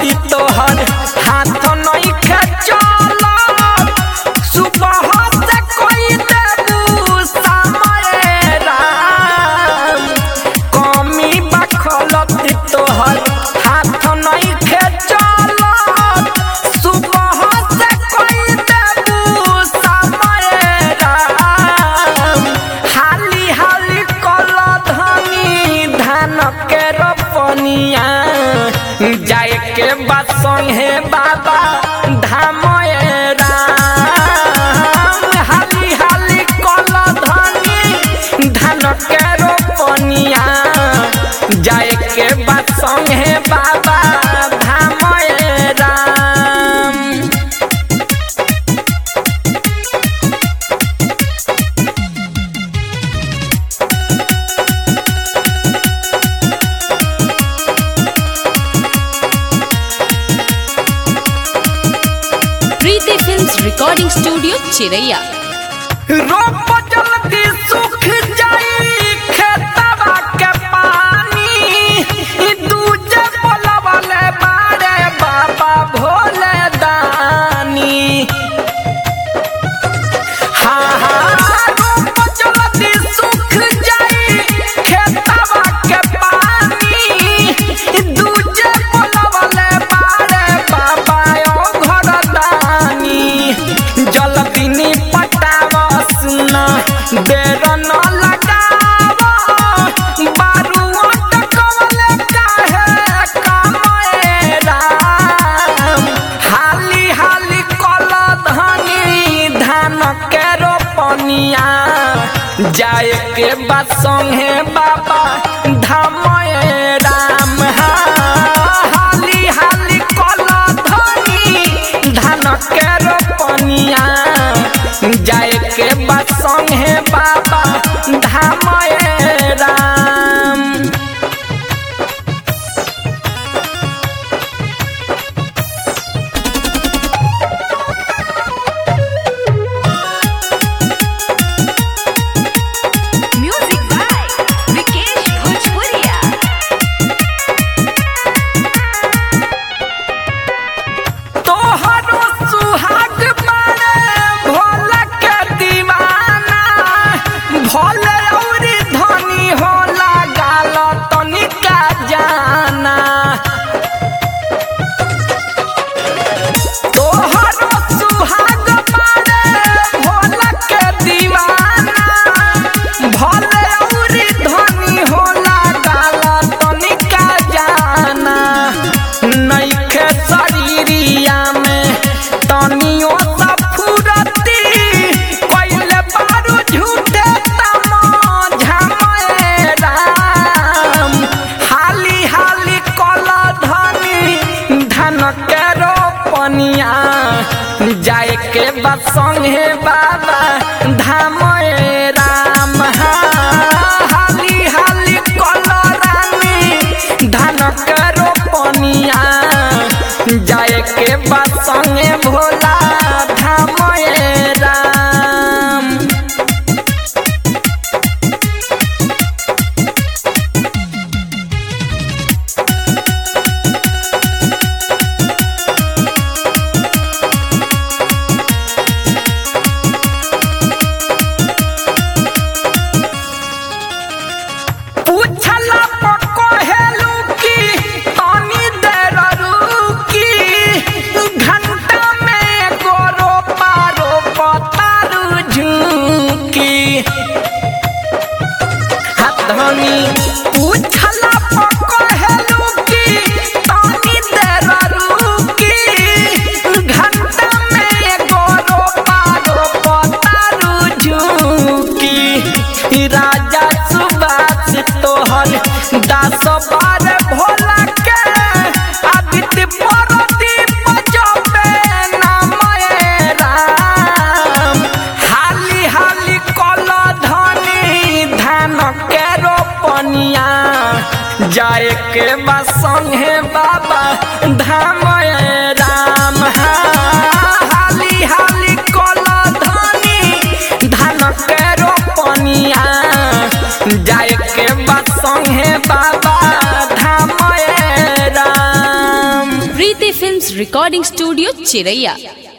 चलती तोहर हाथ नहीं खेचल सुबह से कोई देबू समय राम कमी बखलती तोहर हाथ नहीं खेचल सुबह से कोई देबू समय राम हाली हाली कल धनी धान के रोपनिया जाए के बाद संगे बाबा धाम राम हाली हाली कल धनी धान के रोपनिया जाए के बाद संगे Baba Dham Ram. Preeti films recording studio चिरैया। रोप जल्दी सूख जाई खेतवा के पानी दूजे बोलवले बारे बाबा भोले दानी हाँ रोप जल्दी सूख जाई खेतवा के पानी दूजे बोलवले बारे बाबा ओ घर दानी जल्दी नी पटावस ना देर न लगाव बारू अटकवले काहे कमाए राम हाली हाली कल धनी धान के रोपनिया जाए के बाद संगे बाबा धाम राम हाली हाली कल धनी धान के रोपनिया जाए के बाद संगे बाबा धाम राम। Music by Vikesh Bhojpuriya. तोहरो सुहाग मारे भोला के दीवाना भोले औरी धनी होला गाल तनिका जाना तोहरो सुहाग मारे भोला के दीवाना भोले औरी धनी होला गाल तनिका जाना नइखे शरीरिया में तनियो सा फुरती पहिले बारू झूठे तम झमए राम हाली हाली कल धनी धान के रोपनिया जाए के बाद संगे बाबा धाम राम हाली हाली कल रानी धान के रोपनिया जाए के बाद संगे भोला धाम राम। पूछला पको हेलू की तनी देर रुकी घंटा में गोरो पारो पतारू झुकी हथनी पूछला पको हेलू की तनी देर रुकी घंटा में गोरो पारो पतारू झुकी राजा सुबास तोहर दास बार भोला के आदित्य परदीप जपे नाम राम हाली हाली कल धनी धान के रोपनिया जाए के बाद संगे बाबा धाम राम हाली हाली कल धनी धान के रोपनिया जाए के बाद संगे Baba Dham Ram. Recording Studio, Chiraiya.